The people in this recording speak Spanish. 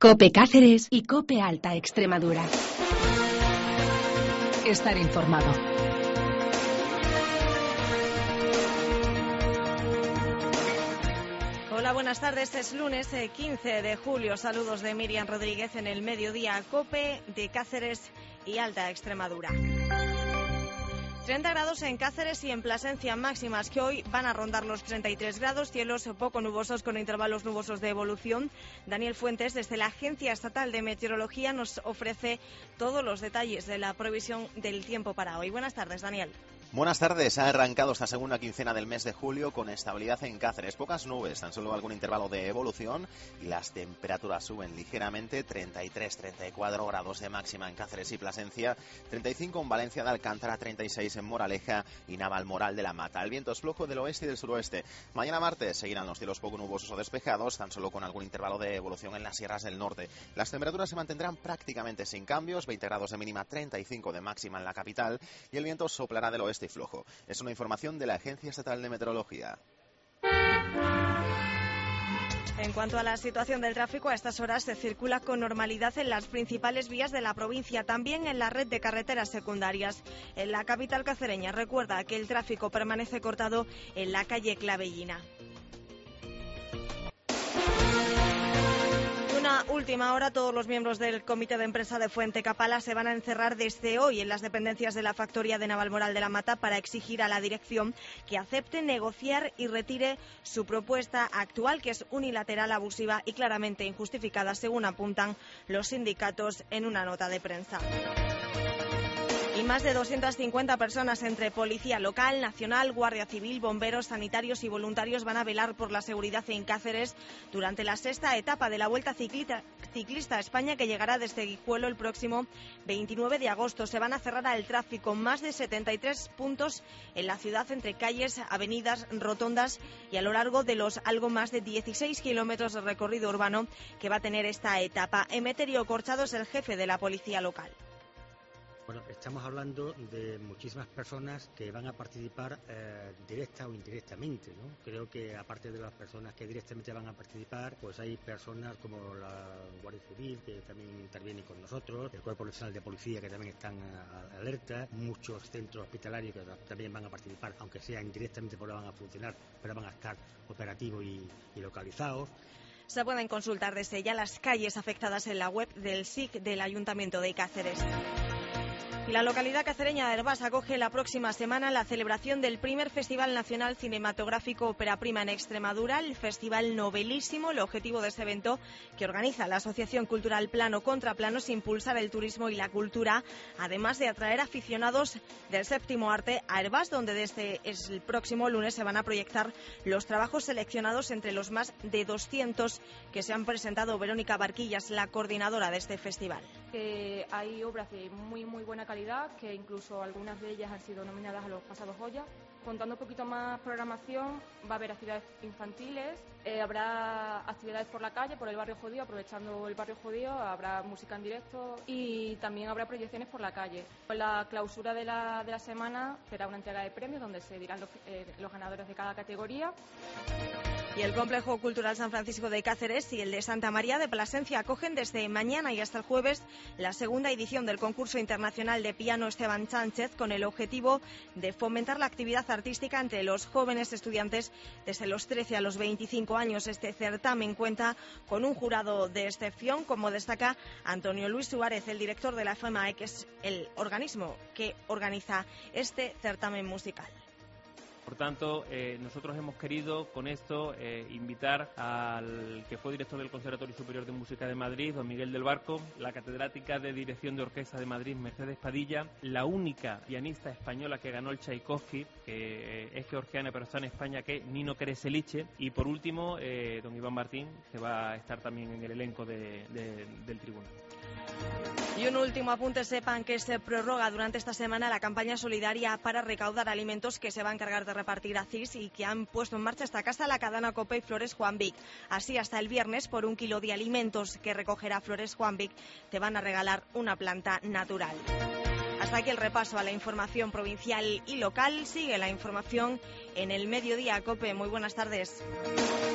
COPE Cáceres y COPE Alta Extremadura. Estar informado. Hola, buenas tardes. Es lunes 15 de julio. Saludos de Miriam Rodríguez en el mediodía COPE de Cáceres y Alta Extremadura. 30 grados en Cáceres y en Plasencia, máximas que hoy van a rondar los 33 grados, cielos poco nubosos con intervalos nubosos de evolución. Daniel Fuentes, desde la Agencia Estatal de Meteorología, nos ofrece todos los detalles de la previsión del tiempo para hoy. Buenas tardes, Daniel. Buenas tardes. Ha arrancado esta segunda quincena del mes de julio con estabilidad en Cáceres. Pocas nubes, tan solo algún intervalo de evolución y las temperaturas suben ligeramente. 33-34 grados de máxima en Cáceres y Plasencia, 35 en Valencia de Alcántara, 36 en Moraleja y Navalmoral de la Mata. El viento es flojo del oeste y del suroeste. Mañana martes seguirán los cielos poco nubosos o despejados, tan solo con algún intervalo de evolución en las sierras del norte. Las temperaturas se mantendrán prácticamente sin cambios, 20 grados de mínima, 35 de máxima en la capital y el viento soplará del oeste y flojo. Es una información de la Agencia Estatal de Meteorología. En cuanto a la situación del tráfico, a estas horas se circula con normalidad en las principales vías de la provincia, también en la red de carreteras secundarias. En la capital cacereña, recuerda que el tráfico permanece cortado en la calle Clavellina. Una última hora, todos los miembros del comité de empresa de Fuente Capala se van a encerrar desde hoy en las dependencias de la factoría de Navalmoral de la Mata para exigir a la dirección que acepte negociar y retire su propuesta actual, que es unilateral, abusiva y claramente injustificada, según apuntan los sindicatos en una nota de prensa. Y más de 250 personas entre policía local, nacional, guardia civil, bomberos, sanitarios y voluntarios van a velar por la seguridad en Cáceres durante la sexta etapa de la Vuelta Ciclista a España, que llegará desde Guijuelo el próximo 29 de agosto. Se van a cerrar al tráfico más de 73 puntos en la ciudad entre calles, avenidas, rotondas y a lo largo de los algo más de 16 kilómetros de recorrido urbano que va a tener esta etapa. Emeterio Corchado es el jefe de la policía local. Bueno, estamos hablando de muchísimas personas que van a participar directa o indirectamente, ¿no? Creo que aparte de las personas que directamente van a participar, pues hay personas como la Guardia Civil que también intervienen con nosotros, el Cuerpo Nacional de Policía que también están alerta, muchos centros hospitalarios que también van a participar, aunque sea indirectamente porque van a funcionar, pero van a estar operativos y localizados. Se pueden consultar desde ya las calles afectadas en la web del SIC del Ayuntamiento de Cáceres. La localidad cacereña de Hervás acoge la próxima semana la celebración del primer Festival Nacional Cinematográfico Ópera Prima en Extremadura, el Festival Novelísimo. El objetivo de este evento, que organiza la Asociación Cultural Plano contra Plano, es impulsar el turismo y la cultura, además de atraer aficionados del séptimo arte a Hervás, donde desde el próximo lunes se van a proyectar los trabajos seleccionados entre los más de 200 que se han presentado. Verónica Barquillas, la coordinadora de este festival. Hay obras de muy buena calidad, que incluso algunas de ellas han sido nominadas a los pasados Goya. Contando un poquito más programación, va a haber actividades infantiles, habrá actividades por la calle, por el barrio judío, aprovechando el barrio judío, habrá música en directo y también habrá proyecciones por la calle. La clausura de la semana será una entrega de premios donde se dirán los ganadores de cada categoría. Y el Complejo Cultural San Francisco de Cáceres y el de Santa María de Plasencia acogen desde mañana y hasta el jueves la segunda edición del concurso internacional de piano Esteban Sánchez, con el objetivo de fomentar la actividad artística entre los jóvenes estudiantes desde los 13 a los 25 años. Este certamen cuenta con un jurado de excepción, como destaca Antonio Luis Suárez, el director de la FEMAE, que es el organismo que organiza este certamen musical. Por tanto, nosotros hemos querido con esto invitar al que fue director del Conservatorio Superior de Música de Madrid, don Miguel del Barco, la catedrática de Dirección de Orquesta de Madrid, Mercedes Padilla, la única pianista española que ganó el Tchaikovsky, que es georgiana pero está en España, que es Nino Kereseliche, y por último, don Iván Martín, que va a estar también en el elenco del tribunal. Y un último apunte, sepan que se prorroga durante esta semana la campaña solidaria para recaudar alimentos que se va a encargar de repartir a CIS y que han puesto en marcha esta casa la cadena COPE y Flores Juan Vic. Así, hasta el viernes, por 1 kilo de alimentos que recogerá Flores Juan Vic, te van a regalar una planta natural. Hasta aquí el repaso a la información provincial y local. Sigue la información en el Mediodía COPE. Muy buenas tardes.